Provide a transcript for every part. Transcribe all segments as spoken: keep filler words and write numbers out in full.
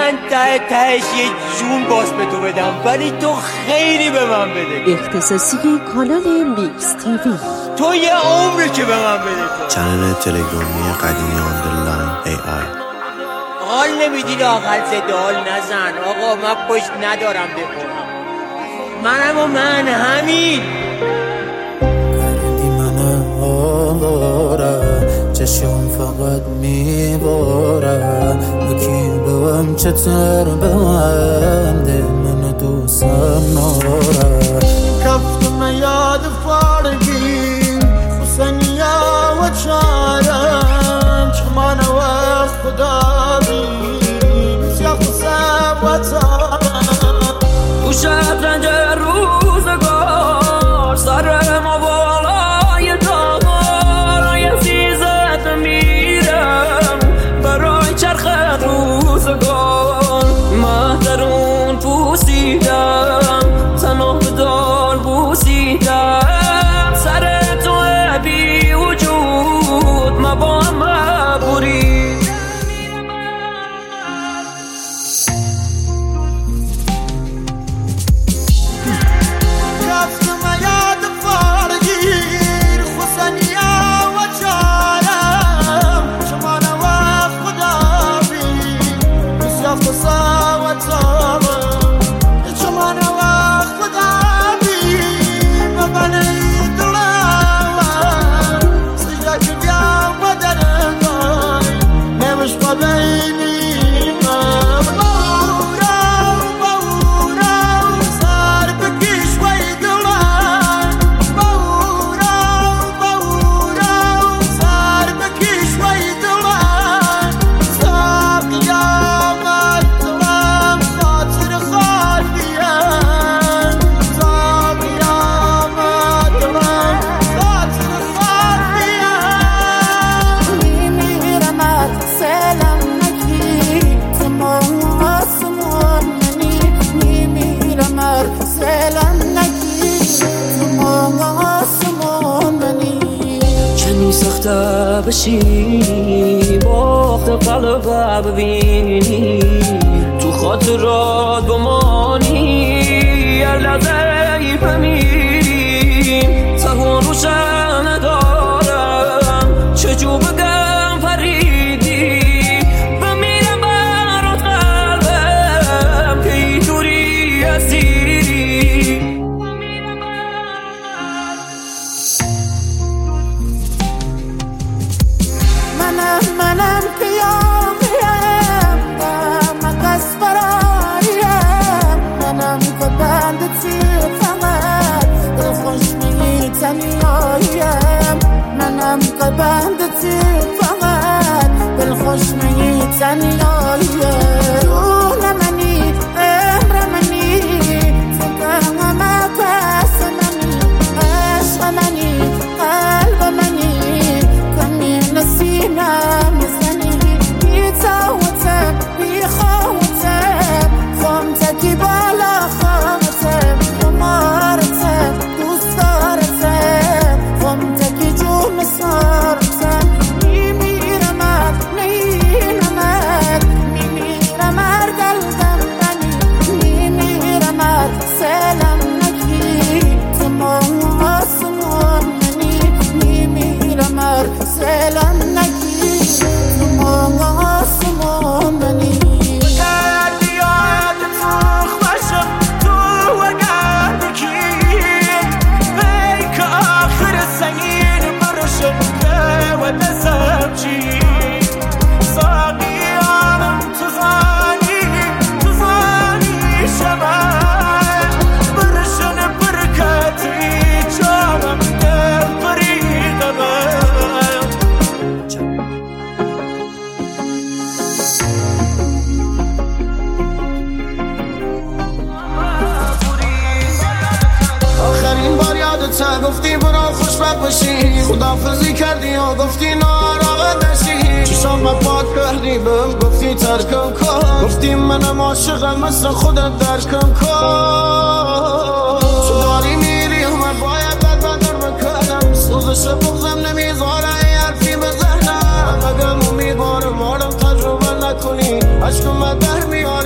من ته تهش یه جون باز به تو بدم، ولی تو خیلی به من بده. اختصاصی کانال میکس تیوی. تو یه عمری که به من بده. تو چنل تلگرامی قدیمی آندرلاین ای آی. حال نمیدی لااقل زدال نزن آقا، من پشت ندارم بخورم. منم و من همین کردی من آواره، چشم فقط میباره، بکی بهم چطور بنده من دوستم ناره. کفتم یاد فارگی حسنیا و چارم، چمان و خدا بین سیاه خسب و تارم. تو شطرنج روزگار سر ما بالای دار، یه زیزت میرم برای چرخ روزگار. مهدرون پوسیدم تنها دار بوسیدم، سر تو بی وجود ما با هم مبوری. بشی باخت قلب ببینی، تو خاطرات بمانی، هر لحظه بمیریم. تهون روشن ندارم چجور بگم فریدی، بمیرم برات قلبم که اینطوری اسیری. منم منم که یاقیم مقص فراریم، منم که بندتی فقط دل خوش میتنیاییم. منم که بندتی فقط دل خوش میتنیاییم. جون منی عمر منی فکرم پس منی، عشق منی قلب منی کمی نسینم مزنی. بی تاوتم بی خواهتم خامتکی بالا خامتم، بمارتم دوست دارتم خامتکی جون سارتم. میمیرمت میمیرمت میمیرمت قلبم بنی، میمیرمت سلام نکی تمام آسمان منی، میمیرمت سلام نکی تمام آسمان منی. بگردی یادت خوخ باشم تو اگر بکی، ای که آخر سنگین برشم که و دستم چی. ساقیانم تو زانی تو زانی شبم، برشن برکتی جانم دل بریدم. آخرین بار یادت گفتی برو خوشبخت باشی، خدافزی کردی و گفتی ناراحت نشی. چشام پاک کردی بهم گفتی ترکم کن، گفتی منم عاشقم مثل خودت درکم کن. تو داری میری من باید بد بدر بکنم، سوزش بغزم نمیذاره ای حرفی بزنم. اگم امیدوارم آدم تجربه نکنی، عشقم در میاره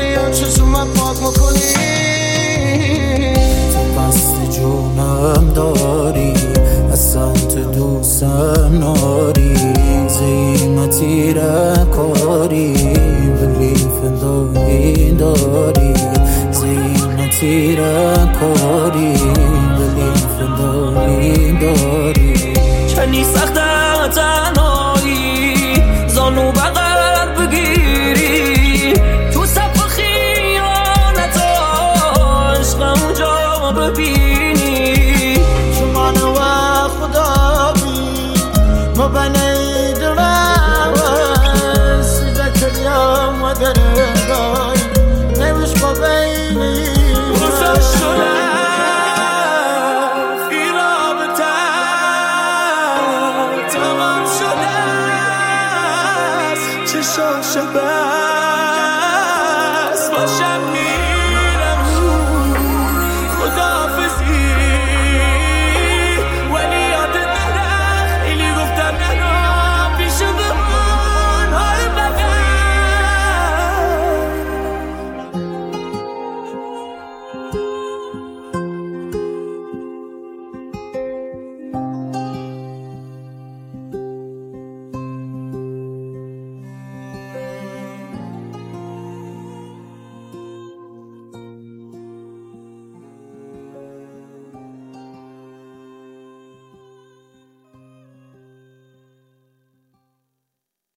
دستم ناری زیمتی را کاری ولی فدایی داری زیمتی را کاری ولی فدایی داری چنی سخته تنهایی زانو بغل بگیری تو صف خیانت عشقم جا ببینی شما نو خدا بی مبنی درم سیده کلیم و درگای نوش با بینی بزر شده فی رابطه تمام شده چشاش بس باشم می